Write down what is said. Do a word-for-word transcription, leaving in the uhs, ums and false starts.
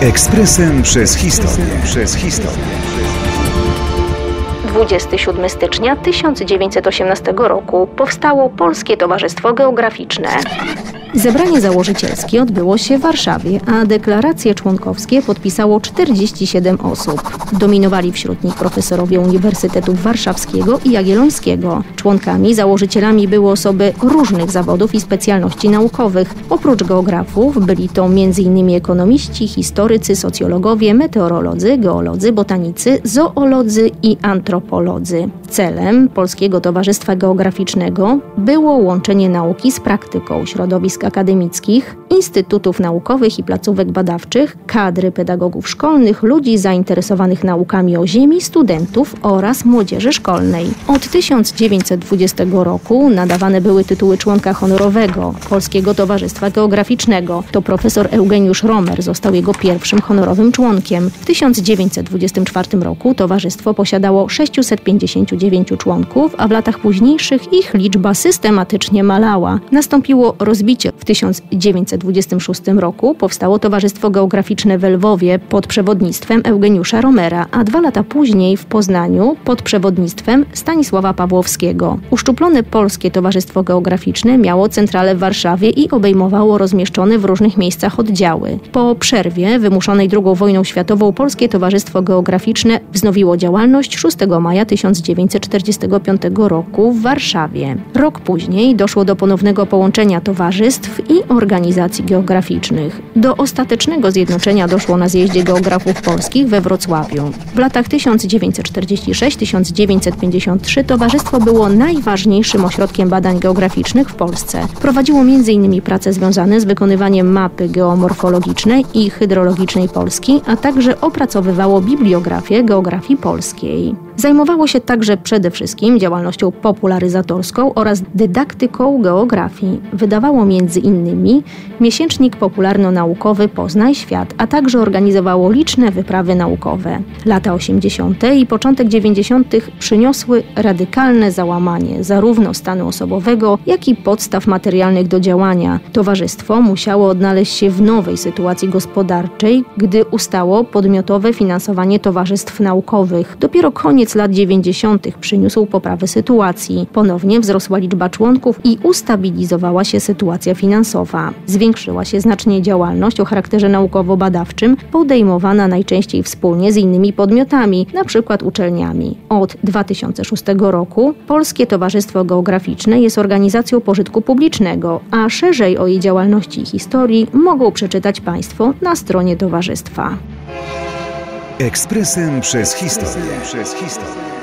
Ekspresem przez historię. Przez historię. dwudziestego siódmego stycznia tysiąc dziewięćset osiemnastego roku powstało Polskie Towarzystwo Geograficzne. Zebranie założycielskie odbyło się w Warszawie, a deklaracje członkowskie podpisało czterdzieści siedem osób. Dominowali wśród nich profesorowie Uniwersytetów Warszawskiego i Jagiellońskiego. Członkami, założycielami były osoby różnych zawodów i specjalności naukowych. Oprócz geografów byli to między innymi ekonomiści, historycy, socjologowie, meteorolodzy, geolodzy, botanicy, zoolodzy i antropolodzy. Celem Polskiego Towarzystwa Geograficznego było łączenie nauki z praktyką środowisk akademickich, instytutów naukowych i placówek badawczych, kadry pedagogów szkolnych, ludzi zainteresowanych naukami o ziemi, studentów oraz młodzieży szkolnej. Od tysiąc dziewięćset dwudziestego roku nadawane były tytuły członka honorowego Polskiego Towarzystwa Geograficznego. To profesor Eugeniusz Romer został jego pierwszym honorowym członkiem. W tysiąc dziewięćset dwudziestym czwartym roku towarzystwo posiadało sześciuset pięćdziesięciu dziewięciu członków, a w latach późniejszych ich liczba systematycznie malała. Nastąpiło rozbicie. W tysiąc dziewięćset dwudziestym szóstym roku powstało Towarzystwo Geograficzne w Lwowie pod przewodnictwem Eugeniusza Romera, a dwa lata później w Poznaniu pod przewodnictwem Stanisława Pawłowskiego. Uszczuplone Polskie Towarzystwo Geograficzne miało centralę w Warszawie i obejmowało rozmieszczone w różnych miejscach oddziały. Po przerwie wymuszonej drugą wojną światową Polskie Towarzystwo Geograficzne wznowiło działalność szóstego maja tysiąc dziewięćset czterdziestego piątego roku w Warszawie. Rok później doszło do ponownego połączenia towarzystw i organizacji geograficznych. Do ostatecznego zjednoczenia doszło na zjeździe geografów polskich we Wrocławiu. W latach tysiąc dziewięćset czterdziestym szóstym do tysiąc dziewięćset pięćdziesiątego trzeciego towarzystwo było najważniejszym ośrodkiem badań geograficznych w Polsce. Prowadziło między innymi prace związane z wykonywaniem mapy geomorfologicznej i hydrologicznej Polski, a także opracowywało bibliografię geografii polskiej. Zajmowało się także przede wszystkim działalnością popularyzatorską oraz dydaktyką geografii. Wydawało między innymi miesięcznik popularno-naukowy Poznaj Świat, a także organizowało liczne wyprawy naukowe. Lata osiemdziesiąte i początek dziewięćdziesiątych przyniosły radykalne załamanie zarówno stanu osobowego, jak i podstaw materialnych do działania. Towarzystwo musiało odnaleźć się w nowej sytuacji gospodarczej, gdy ustało podmiotowe finansowanie towarzystw naukowych. Dopiero koniec lat dziewięćdziesiątych przyniósł poprawę sytuacji. Ponownie wzrosła liczba członków i ustabilizowała się sytuacja finansowa. Zwiększyła się znacznie działalność o charakterze naukowo-badawczym, podejmowana najczęściej wspólnie z innymi podmiotami, np. uczelniami. Od dwa tysiące szóstego roku Polskie Towarzystwo Geograficzne jest organizacją pożytku publicznego, a szerzej o jej działalności i historii mogą przeczytać Państwo na stronie towarzystwa. Ekspresem przez historię. Przez historię.